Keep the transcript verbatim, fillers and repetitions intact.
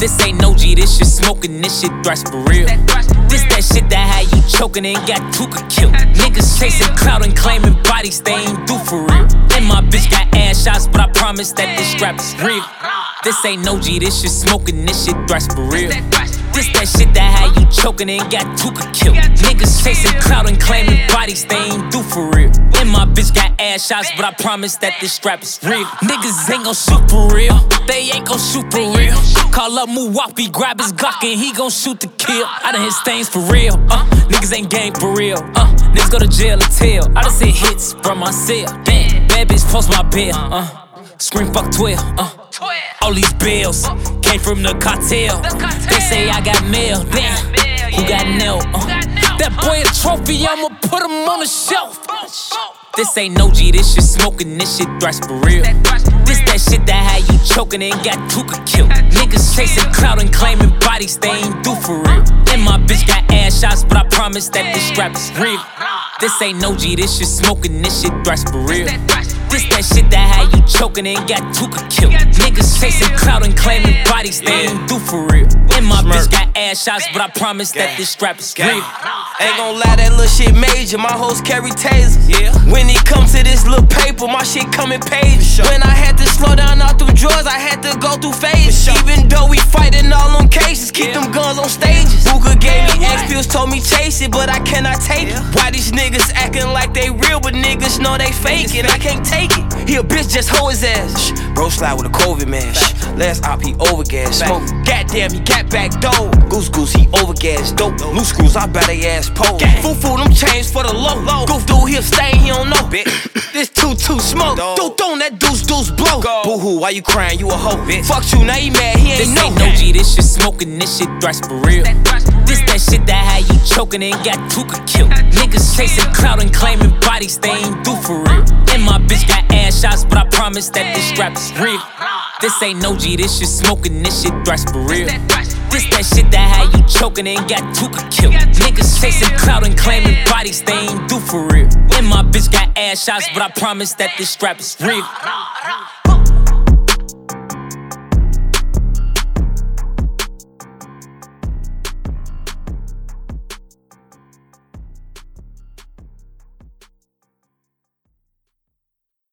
This ain't no G, this shit smoking, this shit thrash for real. This that shit that had you choking and got Tuka killed. Niggas chasing clout and claiming bodies they ain't do for real. And my bitch got ass shots, but I promise that this strap is real. This ain't no G, this shit smoking, this shit thrash for real. This that shit that had you choking and got Tuka killed. Niggas chasing clout and claiming bodies they ain't do for real. And my bitch got ass shots, but I promise that this strap is real. Niggas ain't gon' shoot for real, they ain't gon' shoot for real. Call up Muwapi, grab his Glock and he gon' shoot to kill. I done hit stains for real, uh, niggas ain't game for real, uh, niggas go to jail or tell. I done seen hits from my cell, damn, bad bitch post my bill, uh, scream fuck twelve, uh, all these bills came from the cartel. They say I got mail, damn, who got nailed, uh, that boy a trophy, I'ma put him on the shelf. This ain't no G, this shit smoking, this shit thrash for real. This that shit that had you choking and got Tuka killed. Niggas chasing clout and claiming bodies they ain't do for real. And my bitch got ass shots, but I promise that this strap is real. This ain't no G, this shit smoking, this shit thrash for real. This that shit that had you choking and got Tuka killed. Niggas chasing clout and claiming bodies they ain't do for real. And my bitch got ass shots, but I promise that this strap is real. Ain't gon' lie, that little shit major. My hoes carry tasers. Yeah. When it comes to this little paper, my shit come in pages. When I had to slow down all through drawers, I had to go through phases. Even though we fighting all on cases, keep Yeah. them guns on stages. Booker gave me X pills, told me chase it, but I cannot take it. Why these niggas acting like they real, but niggas know they fake it? I can't take it. He a bitch, just hoe his ass. Shh. Bro slide with a COVID mask. Last op, he overgas. Smoke. Goddamn, he got back dope. Goose goose, he overgas. Dope. Loose screws, I bet they ass pole. Foo foo, them chains for the low. Goof dude, he'll stay, he don't know. This two two smoke. Dude, don't that deuce deuce blow. Boo hoo, why you crying? You a hoe. Bitch. Fuck you, now he mad, he ain't This know. ain't no G, this shit smoking, this shit thrash for real. This that shit that had you choking and got Tuka killed. Niggas chasing clout and claiming bodies they ain't do for real. And my bitch got ass shots, but I promise that this strap is real. This ain't no G, this shit smoking, this shit thrash for real. This that shit that had you choking and got Tuka killed. Niggas chasing clout and claiming bodies they ain't do for real. And my bitch got ass shots, but I promise that this strap is real.